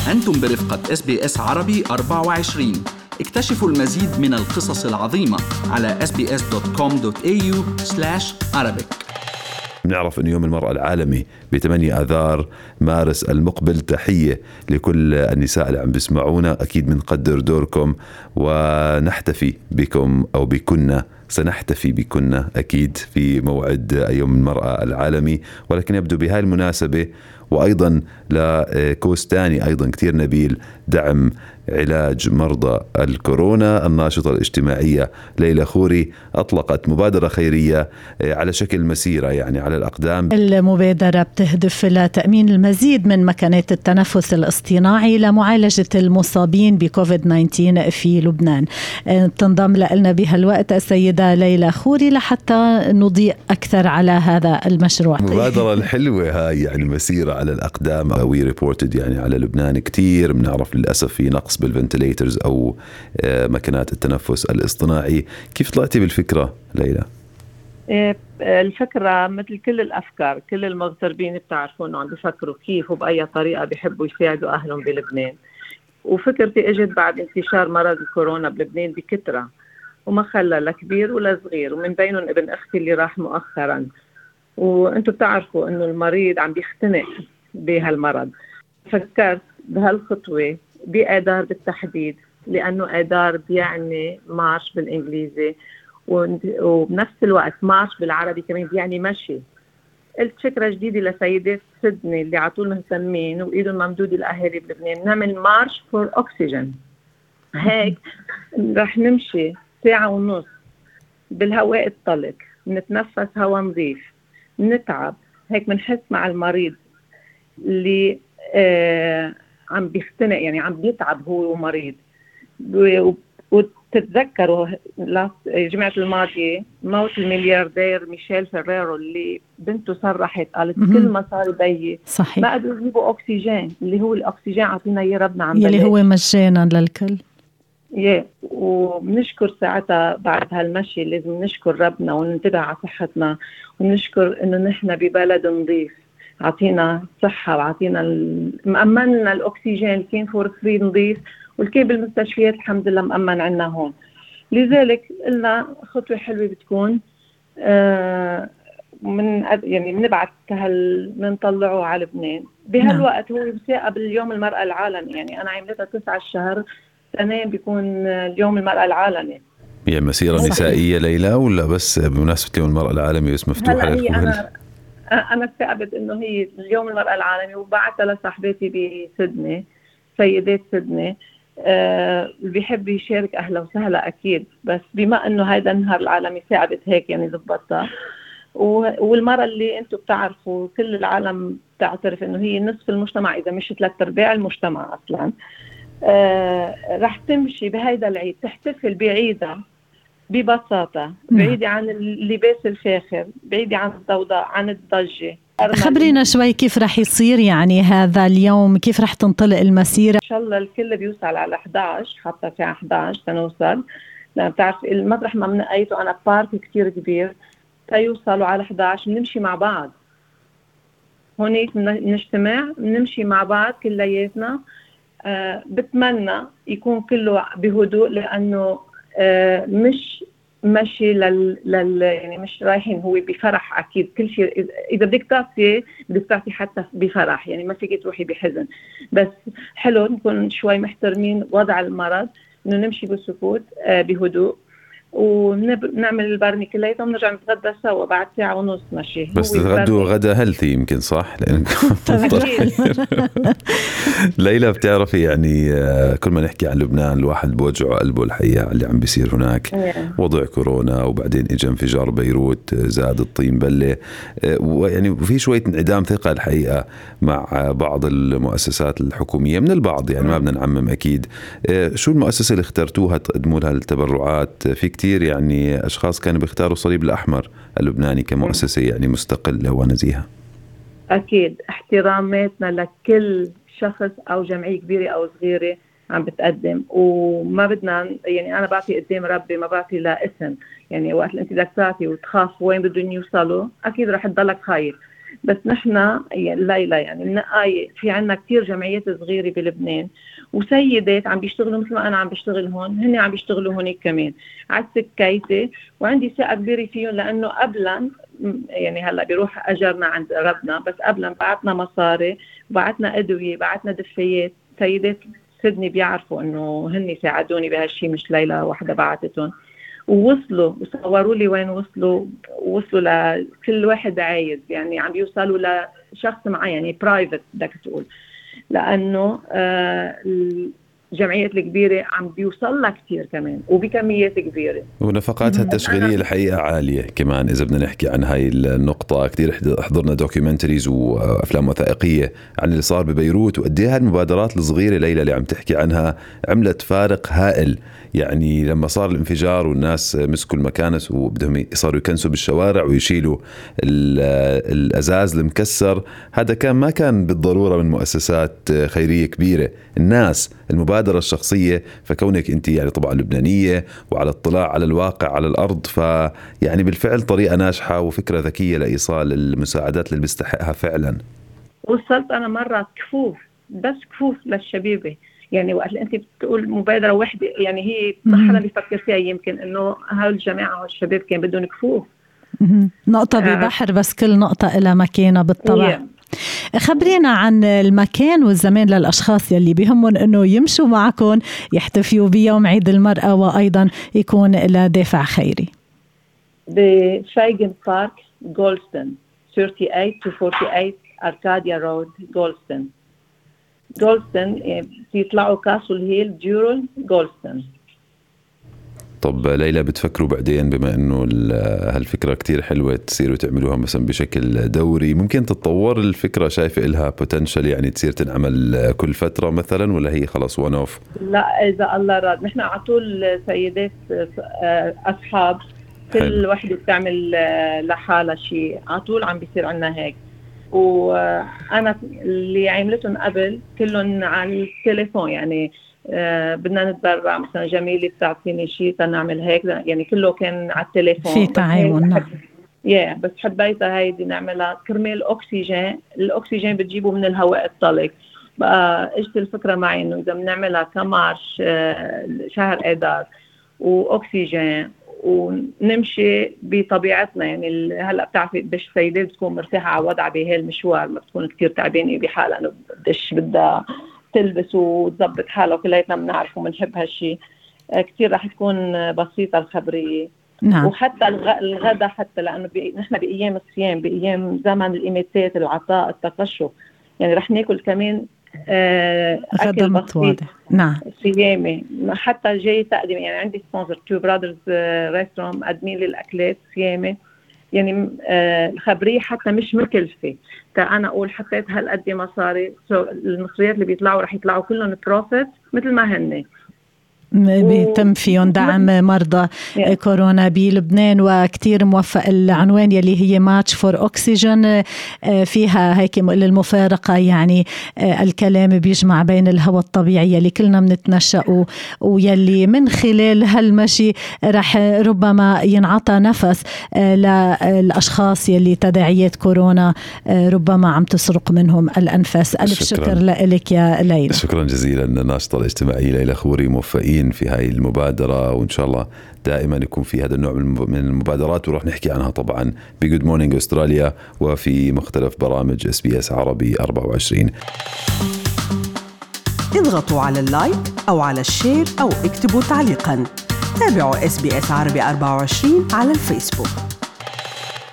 أنتم برفقة SBS عربي 24. اكتشفوا المزيد من القصص العظيمة على sbs.com.au/arabic. نعرف أن يوم المرأة العالمي ب8 آذار مارس المقبل. تحية لكل النساء اللي عم بيسمعونا، أكيد بنقدر دوركم ونحتفي بكم أو بكنا، سنحتفي بكنا أكيد في موعد يوم المرأة العالمي. ولكن يبدو بهاي المناسبة وأيضا لكوس تاني أيضا كتير نبيل، دعم علاج مرضى الكورونا، الناشطة الاجتماعية ليلى خوري أطلقت مبادرة خيرية على شكل مسيرة، يعني على الأقدام. المبادرة بتهدف إلى تأمين المزيد من مكانات التنفس الاصطناعي لمعالجة المصابين بكوفيد 19 في لبنان. تنضم لنا بهالوقت السيدة ليلى خوري لحتى نضيء أكثر على هذا المشروع. مبادرة الحلوة هاي، يعني مسيرة على الأقدام. وي ريبورتد يعني على لبنان كتير بنعرف للأسف في نقص بالفنتليترز أو مكنات التنفس الاصطناعي. كيف طلعتي بالفكرة ليلى؟ الفكرة مثل كل الأفكار، كل المغتربين بتعرفوا أنه عم بيفكروا كيف وبأي طريقة بيحبوا يساعدوا أهلهم بلبنان. وفكرتي اجت بعد انتشار مرض الكورونا بلبنان بكثرة، وما خلى لا كبير ولا صغير، ومن بينهم ابن أختي اللي راح مؤخرا. وانتم بتعرفوا أنه المريض عم بيختنق بهالمرض. فكرت بهالخطوة بآذار بالتحديد، لأنه آذار بيعني مارش بالإنجليزي، وبنفس الوقت مارش بالعربي كمان بيعني مشي. قلت فكرة جديدة لسيدات سيدني اللي عطول مهتمين وإيدهم ممدودة الأهالي بلبنان، نعمل مارش فور أكسجين. هيك رح نمشي 1.5 ساعة بالهواء الطلق، نتنفس هواء نظيف، نتعب هيك بنحس مع المريض اللي عم بيختنق، يعني عم بيتعب هو ومريض. وتتذكروا الجمعة الماضية موت الملياردير ميشيل فيريرو اللي بنته صرحت قالت كل ما صار بيي ما قدروا يجيبوا أكسجين، اللي هو الأكسجين عطينا يا ربنا عم يلي هو مجانا للكل. وبنشكر ساعتها بعد هالمشي لازم نشكر ربنا وننتبه على صحتنا، ونشكر إنه نحن ببلد نظيف عطينا صحة وعطينا مأمننا الأكسجين كان فور فري نظيف، والكي بالمستشفيات الحمد لله مأمن عنا هون. لذلك قلنا خطوة حلوة بتكون يعني بنبعث بنطلعه على لبنان بهالوقت. هو بيساقب اليوم المرأة العالمي، يعني أنا عملتها 9 الشهر، سنين بيكون اليوم المرأة العالمي. هي مسيرة نسائية ليلى ولا بس بمناسبة يوم المرأة العالمي بس مفتوحة للكل؟ أنا استقبلت إنه هي اليوم المرأة العالمي، وبعتها لصاحبتي بسيدني، سيدات سيدني بيحب يشارك أهلا وسهلا أكيد، بس بما إنه هيدا النهار العالمي استقبلت هيك يعني ضبطتها. والمرأة اللي أنتم بتعرفوا كل العالم تعترف إنه هي نصف المجتمع، إذا مش 3/4 المجتمع أصلا. رح تمشي بهيدا العيد، تحتفل بعيدها ببساطة، بعيدة عن اللباس الفاخر، بعيدة عن الضوضاء، عن الضجة. خبرينا شوي كيف رح يصير يعني هذا اليوم، كيف رح تنطلق المسيرة؟ إن شاء الله الكل بيوصل على 11، حتى في 11 سنوصل، لأن بتعرف المطرح ما منقيته أنا بارك كتير كبير، تيوصلوا على 11 نمشي مع بعض هونيك، نجتمع نمشي مع بعض كلياتنا. بتمنى يكون كله بهدوء، لأنه مش ماشي يعني مش رايحين هو بفرح. أكيد كل شيء إذا بدك تعطي حتى بفرح، يعني ما فيك تروحي بحزن، بس حلو نكون شوي محترمين وضع المرض، إنه نمشي بسكوت بهدوء، ونعمل البرمي كليته ونرجع نتغدى سوا بعد 1.5 ساعة مشي. بس تتغدوا غدا هيلثي يمكن، صح؟ لأنكم ليلى بتعرفي يعني كل ما نحكي عن لبنان الواحد بوجعه قلبه الحقيقة اللي عم بيصير هناك. وضع كورونا، وبعدين إجا انفجار بيروت، زاد الطين بلة، ويعني في شوية انعدام ثقة الحقيقة مع بعض المؤسسات الحكومية، من البعض يعني ما بدنا نعمم أكيد. شو المؤسسة اللي اخترتوها تقدموا لها التبرعات؟ في كتير يعني أشخاص كانوا بيختاروا الصليب الأحمر اللبناني كمؤسسة يعني مستقلة ونزيهة. أكيد احتراماتنا لكل شخص أو جمعية كبيرة أو صغيرة عم بتقدم، وما بدنا يعني أنا بعطي قدام ربي، ما بعطي لا اسم. يعني وقت أنت بدك تعطي وتخاف وين بدهم يوصلوا، أكيد رح تضلك خايف، بس نحن ليلى يعني النقاية في عنا كتير جمعيات صغيرة بلبنان وسيدات عم بيشتغلوا مثل ما أنا عم بشتغل هون، هن عم بيشتغلوا هونيك كمان على السكايتة، وعندي ثقة كبيرة فيهم لأنه قبلا يعني هلا بيروح أجرنا عند ربنا، بس قبلا بعتنا مصاري، بعتنا أدوية، بعتنا دفايات. سيدات سيدني بيعرفوا إنه هن ساعدوني بهالشي، مش ليلى وحدة بعتتهم، ووصلوا وصوروا لي وين وصلوا لكل واحد عايز، يعني عم بيوصلوا لشخص معين يعني برايفت بدك تقول، لأنه الجمعيات الكبيرة عم بيوصل لها كتير كمان وبكميات كبيرة، ونفقاتها التشغيلية الحقيقة عالية كمان. إذا بدنا نحكي عن هاي النقطة، كتير حضرنا دوكيومنتريز وأفلام وثائقية عن اللي صار ببيروت، وقديها المبادرات الصغيرة ليلى اللي عم تحكي عنها عملت فارق هائل. يعني لما صار الانفجار والناس مسكوا المكانس وبدهم صاروا يكنسوا بالشوارع ويشيلوا الأزاز المكسر، هذا ما كان بالضرورة من مؤسسات خيرية كبيرة، الناس المبادرة الشخصية. فكونك أنت يعني طبعا لبنانية وعلى اطلاع على الواقع على الأرض، فيعني بالفعل طريقة ناجحة وفكرة ذكية لإيصال المساعدات اللي بيستحقها فعلا. وصلت أنا مرة كفوف، بس كفوف للشبيبة، يعني وقت انت بتقول مبادره واحده يعني هي ما حدا بيفكر فيها، يمكن انه هالجماعه والشباب كان بدهم كفوف نقطه ببحر، بس كل نقطه لها مكانه بالطبع. خبرينا عن المكان والزمان للأشخاص يلي بيهمون أنه يمشوا معكم يحتفلوا بيوم عيد المرأة وأيضا يكون لدافع خيري. بشايغن بارك جولستون 38 to 48 أركاديا رود جولستون بيطلعوا كاسل هيل ديورل جولستون. طب ليلى، بتفكروا بعدين بما انه هالفكرة كتير حلوة تصيروا تعملوها مثلا بشكل دوري، ممكن تتطور الفكرة؟ شايفة إلها potential يعني تصير تنعمل كل فترة مثلا، ولا هي خلاص one off؟ لا إذا الله راد، نحن عطول سيدات أصحاب كل وحدة بتعمل لحالها شيء، عطول عم بيصير عنا هيك. وأنا اللي عملتهم قبل كلهم على التليفون، يعني بدنا نتبرع مثلا جميلة بتعطيني شيء تنعمل هيك، يعني كله كان على التليفون في تعاون. بس حبيتها هيدي نعملها كرمال الأكسجين بتجيبه من الهواء الطلق. بقى اجت الفكرة معي انه اذا بنعملها كمارش شهر اذار واكسجين ونمشي بطبيعتنا، يعني هلا بتعرفي قديش السيدات بتكون مرتاحه على وضعها بهالمشوار، ما بتكون كثير تعبانه بحالها انه قديش بدها تلبس وتظبط حالها، وكلياتنا بنعرف وبنحب هالشيء. كثير رح تكون بسيطه الخبريه. نعم. وحتى الغداء، حتى لانه نحن بايام الصيام، بايام زمن الاميتات، العطاء، التقشف، يعني رح ناكل كمان غدا متواضع. نعم. صيامي، حتى جاي تقديم، يعني عندي سبونسر تو برادرز ريستورانت مقدمين لي الاكلات صيامي، يعني الخبريه حتى مش مكلفه. انا اقول حطيت هالقد مصاري، المصريات اللي بيطلعوا رح يطلعوا كلهم بروفيت مثل ما هن. بيتم فيهم دعم مرضى كورونا بلبنان، وكتير موفق العنوان يلي هي ماتش فور أكسجين. فيها هيك للمفارقة، يعني الكلام بيجمع بين الهواء الطبيعي يلي كلنا بنتنشأه، ويلي من خلال هالمشي رح ربما ينعطى نفس للأشخاص يلي تداعيات كورونا ربما عم تسرق منهم الأنفاس. ألف شكر لك يا ليلى. شكرا جزيلا الناشطة الاجتماعية ليلى خوري، موفقين في هاي المبادرة، وإن شاء الله دائما يكون في هذا النوع من المبادرات، وراح نحكي عنها طبعا بجود مورنينج أستراليا وفي مختلف برامج SBS عربي 24. اضغطوا على اللايك أو على الشير أو اكتبوا تعليقا. تابعوا SBS عربي 24 على الفيسبوك.